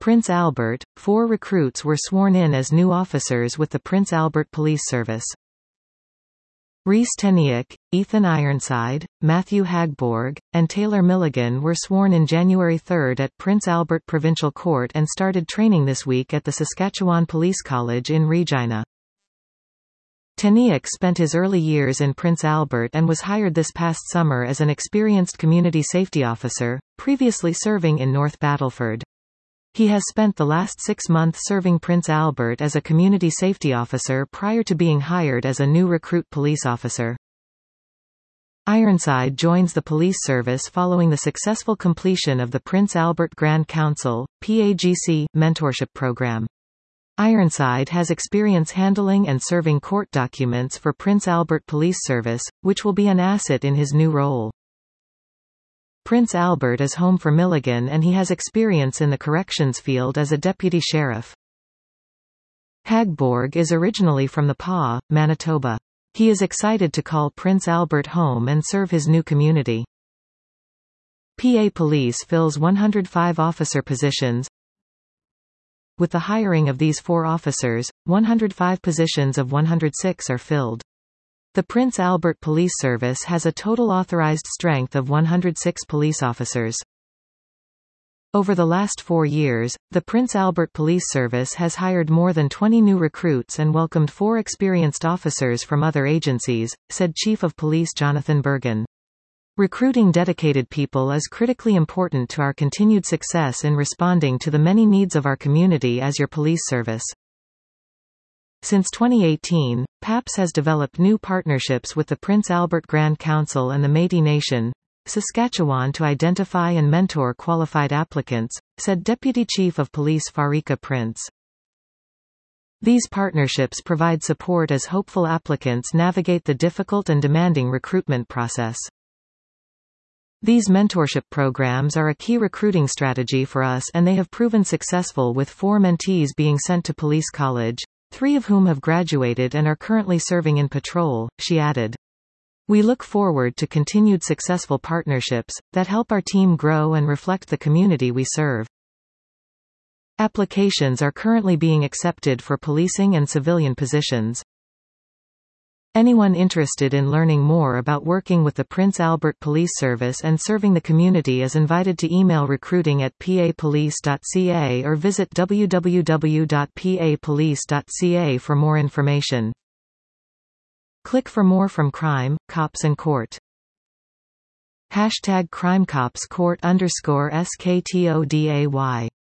Prince Albert. 4 recruits were sworn in as new officers with the Prince Albert Police Service. Rhys Teniak, Ethan Ironside, Matthew Hagborg, and Taylor Milligan were sworn in January 3 at Prince Albert Provincial Court and started training this week at the Saskatchewan Police College in Regina. Teniak spent his early years in Prince Albert and was hired this past summer as an experienced community safety officer, previously serving in North Battleford. He has spent the last 6 months serving Prince Albert as a community safety officer prior to being hired as a new recruit police officer. Ironside joins the police service following the successful completion of the Prince Albert Grand Council (PAGC) mentorship program. Ironside has experience handling and serving court documents for Prince Albert Police Service, which will be an asset in his new role. Prince Albert is home for Milligan and he has experience in the corrections field as a deputy sheriff. Hagborg is originally from the PA, Manitoba. He is excited to call Prince Albert home and serve his new community. PA Police fills 105 officer positions. With the hiring of these 4 officers, 105 positions of 106 are filled. The Prince Albert Police Service has a total authorized strength of 106 police officers. Over the last 4 years, the Prince Albert Police Service has hired more than 20 new recruits and welcomed 4 experienced officers from other agencies, said Chief of Police Jonathan Bergen. Recruiting dedicated people is critically important to our continued success in responding to the many needs of our community as your police service. Since 2018, PAPS has developed new partnerships with the Prince Albert Grand Council and the Métis Nation, Saskatchewan to identify and mentor qualified applicants, said Deputy Chief of Police Farika Prince. These partnerships provide support as hopeful applicants navigate the difficult and demanding recruitment process. These mentorship programs are a key recruiting strategy for us and they have proven successful with 4 mentees being sent to police college, 3 of whom have graduated and are currently serving in patrol, she added. We look forward to continued successful partnerships that help our team grow and reflect the community we serve. Applications are currently being accepted for policing and civilian positions. Anyone interested in learning more about working with the Prince Albert Police Service and serving the community is invited to email recruiting@papolice.ca or visit www.papolice.ca for more information. Click for more from Crime, Cops and Court. #CrimeCopsCourt_SKTODAY